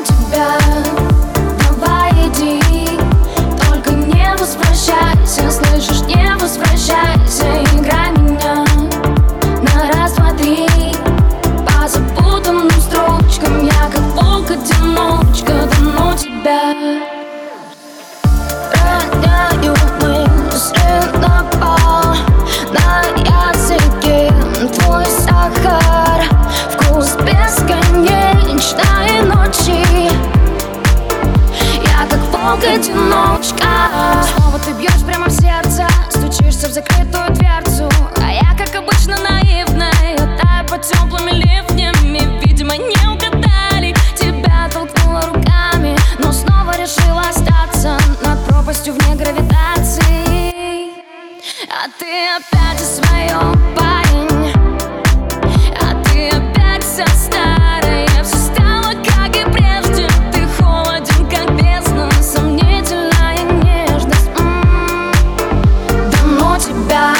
тебя, давай иди, только не возвращайся, слышишь, не возвращайся. Играй меня на раз, два, три по запутанным строчкам. Я как волк-одиночка, да ну тебя. Роняю мысли на пол, на языке твой сахар, вкус бесконечной ночи. Я как волк-одиночка. Снова ты бьешь прямо в сердце, стучишься в закрытую дверцу, а я, как обычно, наивная, таю под теплыми ливнями. Видимо, не угадали, тебя толкнула руками, но снова решила остаться над пропастью вне гравитации. А ты опять о своем, парень, а ты опять вся старая. Все стало, как и прежде, ты холоден, как бездна, сомнительная нежность. Да ну тебя,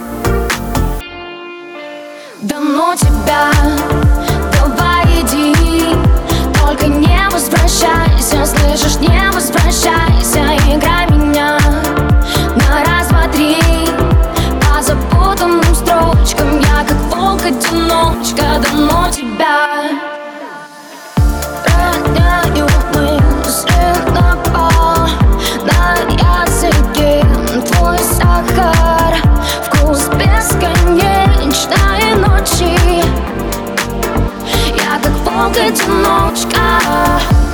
да ну тебя, давай иди, только не возвращайся, слышишь, не возвращайся. Играй меня на раз, два, три по запутанным строчкам. Я как волк-одиночка, да ну тебя. Роняю мысли на пол, на языке твой сахар, вкус бесконечной ночи. Я как волк-одиночка.